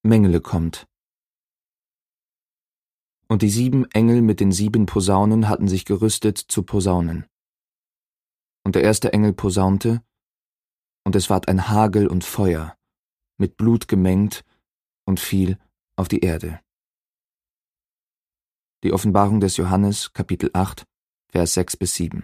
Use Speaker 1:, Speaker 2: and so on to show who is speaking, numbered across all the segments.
Speaker 1: Mengele kommt. Und die 7 Engel mit den 7 Posaunen hatten sich gerüstet zu posaunen. Und der erste Engel posaunte, und es ward ein Hagel und Feuer, mit Blut gemengt, und fiel auf die Erde. Die Offenbarung des Johannes, Kapitel 8, Vers 6-7.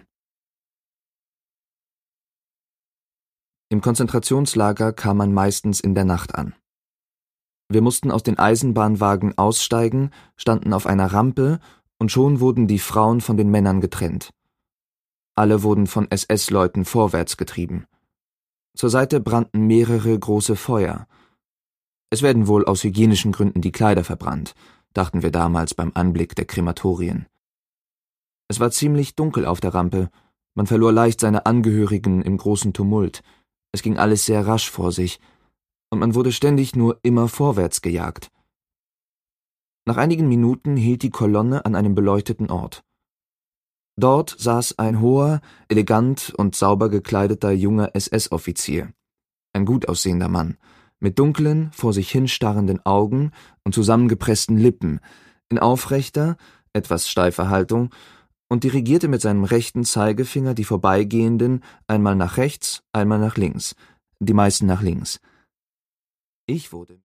Speaker 1: Im Konzentrationslager kam man meistens in der Nacht an. Wir mussten aus den Eisenbahnwagen aussteigen, standen auf einer Rampe, und schon wurden die Frauen von den Männern getrennt. Alle wurden von SS-Leuten vorwärts getrieben. Zur Seite brannten mehrere große Feuer. Es werden wohl aus hygienischen Gründen die Kleider verbrannt, dachten wir damals beim Anblick der Krematorien. Es war ziemlich dunkel auf der Rampe, man verlor leicht seine Angehörigen im großen Tumult, es ging alles sehr rasch vor sich, und man wurde ständig nur immer vorwärts gejagt. Nach einigen Minuten hielt die Kolonne an einem beleuchteten Ort. Dort saß ein hoher, elegant und sauber gekleideter junger SS-Offizier, ein gut aussehender Mann, mit dunklen, vor sich hinstarrenden Augen und zusammengepressten Lippen, in aufrechter, etwas steifer Haltung, und dirigierte mit seinem rechten Zeigefinger die Vorbeigehenden einmal nach rechts, einmal nach links, die meisten nach links. Ich wurde